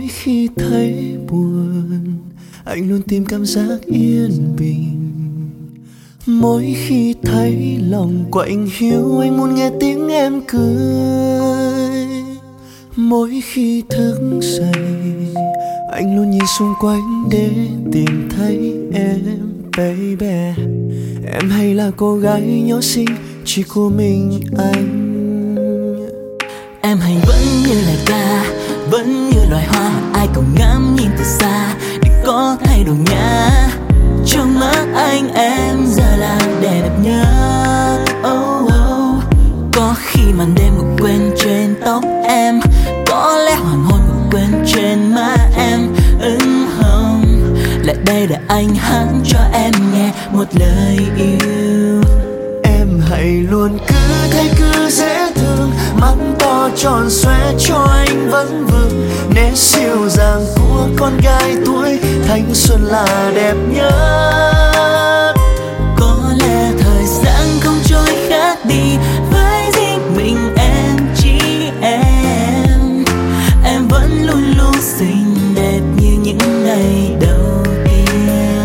khi thấy buồn, anh luôn tìm cảm giác yên bình. Mỗi khi thấy lòng quạnh hiu, anh muốn nghe tiếng em cười. Mỗi khi thức dậy, anh luôn nhìn xung quanh để tìm thấy em, baby. Em hay là cô gái nhỏ xinh chỉ của mình anh. Em hay vẫn như lời ca, vẫn như loài hoa ai cũng ngắm nhìn từ xa. Đừng có thay đổi nhá, trong mắt anh em giờ là đẹp nhất. Oh, oh. Có khi màn đêm ngủ quên trên tóc em, có lẽ hoàng hôn ngủ quên trên má em ửng hồng. Lại đây để anh hát cho em nghe một lời yêu. Em hay luôn cứ thấy cứ dễ thương, mắt to tròn xoe cho anh vẫn vương. Nét dịu dàng của con gái tuổi thanh xuân là đẹp nhất. Có lẽ thời gian không trôi khác đi với riêng mình em, chỉ em. Em vẫn luôn luôn xinh đẹp như những ngày đầu tiên.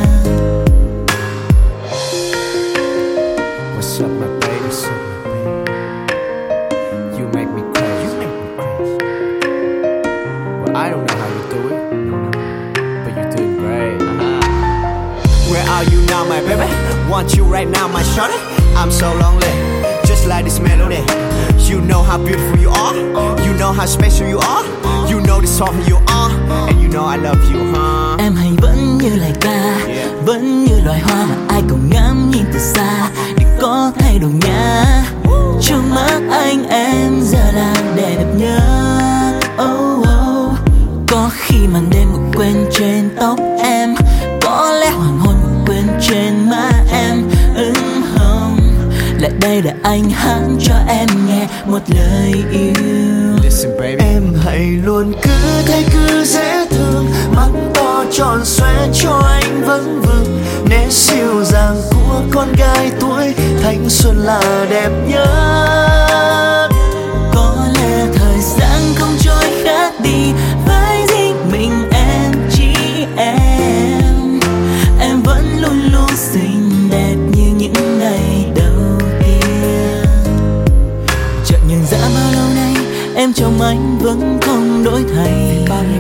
What's up my baby, what's up my baby? You make me crazy, you make me crazy. Well, I don't know how you do it, but you're doing great. Where are you now my baby? Want you right now my shorty. I'm so lonely, just like this melody. You know how beautiful you are, you know how special you are, you know the song you are, and you know I love you, huh? Em hay vẫn như lời ca, vẫn như loài hoa mà ai cũng ngắm nhìn từ xa. Đừng có thay đổi nhá, trong mắt anh em giờ là đẹp nhất. Oh, oh. Có khi màn đêm ngủ quên trên tóc em, có lẽ hoàng hôn ngủ quên trên má em ửng hồng. Lại đây để anh hát cho em nghe một lời yêu. Listen baby, Em hay luôn cứ thấy cứ dễ thương, mắt to tròn xoe cho anh vẫn vương. Nét dịu dàng của con gái tuổi thanh xuân là đẹp nhất. Có lẽ thời gian không trôi khác đi với riêng mình em, chỉ em. Em vẫn luôn luôn xinh đẹp như những ngày đầu tiên. Chợt nhận ra bao lâu nay em trong anh vẫn không đổi thay.